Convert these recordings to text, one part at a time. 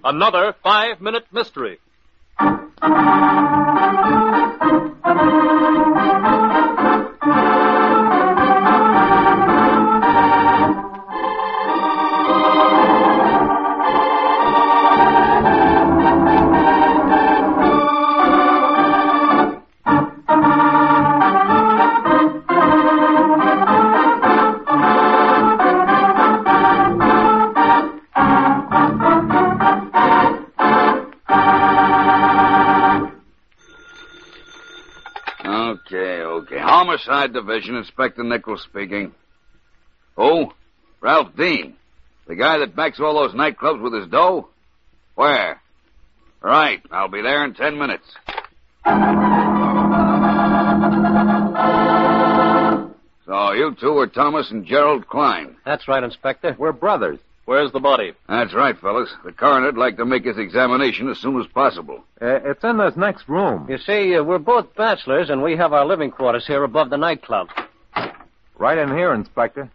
another 5-minute mystery. Okay. Homicide Division, Inspector Nichols speaking. Who? Ralph Dean. The guy that backs all those nightclubs with his dough? Where? Right. I'll be there in 10 minutes. So you two are Thomas and Gerald Klein. That's right, Inspector. We're brothers. Where's the body? That's right, fellas. The coroner'd like to make his examination as soon as possible. It's in this next room. You see, we're both bachelors, and we have our living quarters here above the nightclub. Right in here, Inspector.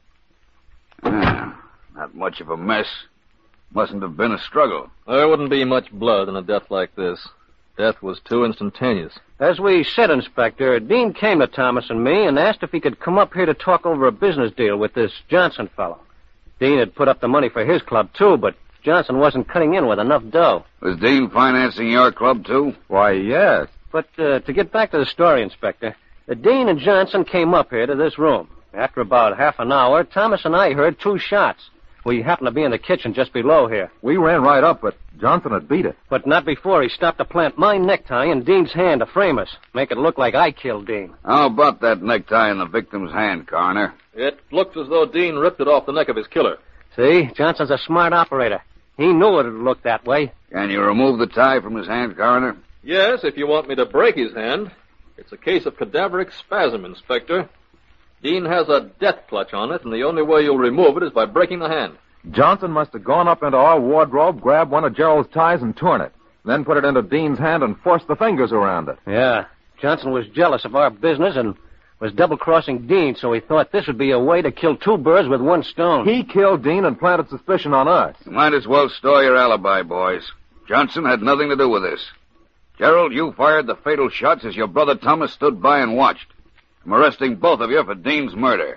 Not much of a mess. Mustn't have been a struggle. There wouldn't be much blood in a death like this. Death was too instantaneous. As we said, Inspector, Dean came to Thomas and me and asked if he could come up here to talk over a business deal with this Johnson fellow. Dean had put up the money for his club, too, but Johnson wasn't cutting in with enough dough. Was Dean financing your club, too? Why, yes. But to get back to the story, Inspector, Dean and Johnson came up here to this room. After about half an hour, Thomas and I heard 2 shots. We happened to be in the kitchen just below here. We ran right up, but Johnson had beat it. But not before he stopped to plant my necktie in Dean's hand to frame us. Make it look like I killed Dean. How about that necktie in the victim's hand, Coroner? It looked as though Dean ripped it off the neck of his killer. See? Johnson's a smart operator. He knew it would look that way. Can you remove the tie from his hand, Coroner? Yes, if you want me to break his hand. It's a case of cadaveric spasm, Inspector. Dean has a death clutch on it, and the only way you'll remove it is by breaking the hand. Johnson must have gone up into our wardrobe, grabbed one of Gerald's ties, and torn it. Then put it into Dean's hand and forced the fingers around it. Yeah. Johnson was jealous of our business and was double-crossing Dean, so he thought this would be a way to kill 2 birds with 1 stone. He killed Dean and planted suspicion on us. You might as well store your alibi, boys. Johnson had nothing to do with this. Gerald, you fired the fatal shots as your brother Thomas stood by and watched. I'm arresting both of you for Dean's murder.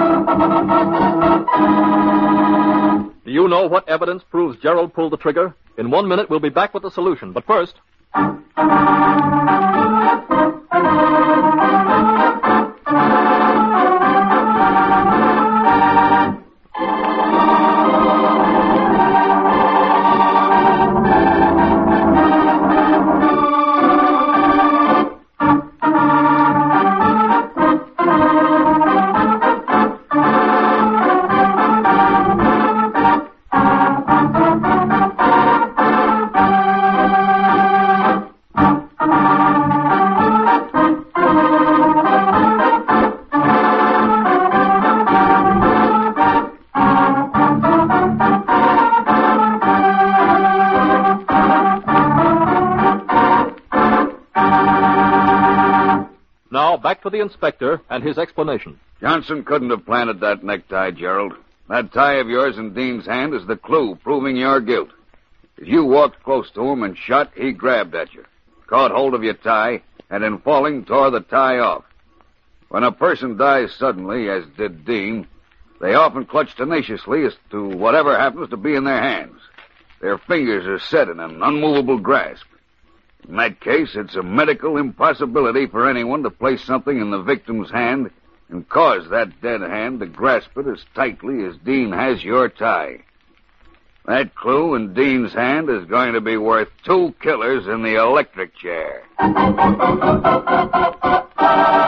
Do you know what evidence proves Gerald pulled the trigger? In 1 minute, we'll be back with the solution. But first... Now, back to the inspector and his explanation. Johnson couldn't have planted that necktie, Gerald. That tie of yours in Dean's hand is the clue proving your guilt. As you walked close to him and shot, he grabbed at you, caught hold of your tie, and in falling, tore the tie off. When a person dies suddenly, as did Dean, they often clutch tenaciously as to whatever happens to be in their hands. Their fingers are set in an unmovable grasp. In that case, it's a medical impossibility for anyone to place something in the victim's hand and cause that dead hand to grasp it as tightly as Dean has your tie. That clue in Dean's hand is going to be worth 2 killers in the electric chair.